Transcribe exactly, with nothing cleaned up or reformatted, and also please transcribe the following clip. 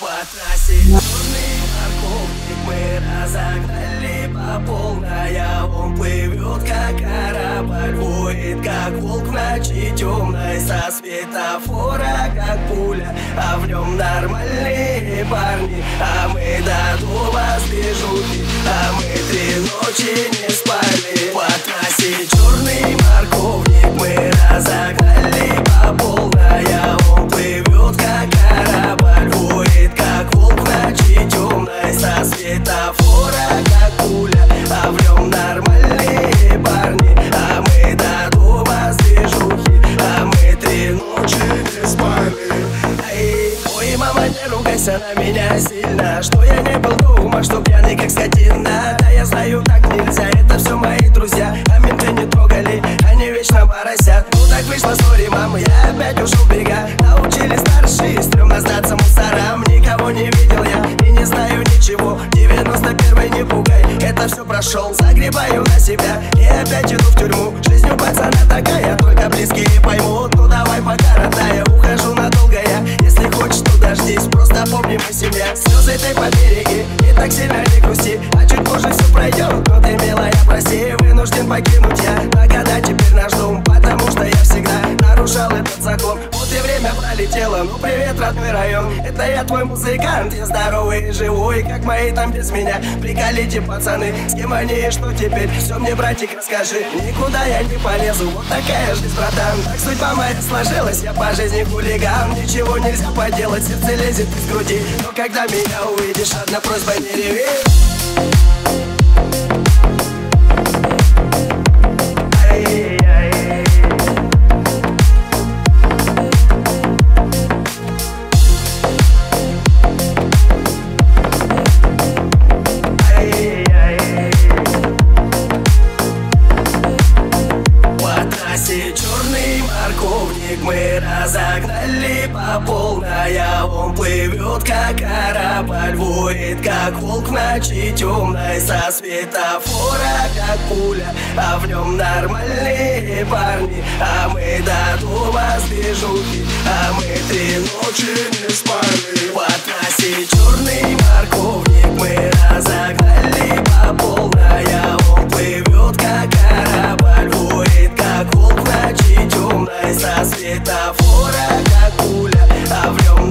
По трассе черный морковник мы разогнали по полной, а он плывет как корабль, воет как волк в ночи темной, со светофора как пуля, а в нем нормальные парни, а мы до дома с движухи, а мы три ночи не спали. По трассе черный морковник мы разогнали по полной, а он плывет как корабль, воет как волк в ночи темной, со светофора как пуля, а в нем нормальные парни, а мы до дома с движухи, а мы три ночи не спали. Эй, ой, мама, не ругайся на меня сильно, что я не был дома, что пьяный как скотина. Да я знаю, так нельзя, это все мои друзья, а менты не трогали, они вечно поросят. Ну так вышло, сори, мама, я опять ушел в бега. Научили старшие, стрёмно сдаться мусорам. Никого не видел я и не знаю ничего, девяносто первый не пугай, это все прошел. Загребаю на себя и опять иду в тюрьму. Жизнь у пацана такая, только близкие поймут. Ну давай пока, родная, ухожу надолго я. Если хочешь, то дождись, просто помни, мы семья. Слезы ты побереги и так сильно не грусти, а чуть позже все пройдет, но ты, милая, прости. Вынужден покинуть я на года теперь наш дом, потому что я всегда нарушал этот закон. Вот и время пролетело, ну привет, родной район. Это я твой музыкант, я здоровый и живой, как мои там без меня. Приколите, пацаны, с кем они и что теперь? Все мне, братик, расскажи, никуда я не полезу. Вот такая жизнь, братан, так судьба моя сложилась. Я по жизни хулиган, ничего нельзя поделать, сердце лезет из груди. Но когда меня увидишь, одна просьба, не реви. Черный морковник мы разогнали по полной, а он плывет как корабль, воет как волк в ночи темной, со светофора как пуля, а в нем нормальные парни, а мы до дома с движухи, а мы три ночи не спали. По трассе черный морковник мы разогнали по полной, а он плывет как корабль, воет как волк в ночи темной, со светофора как пуля, а в нем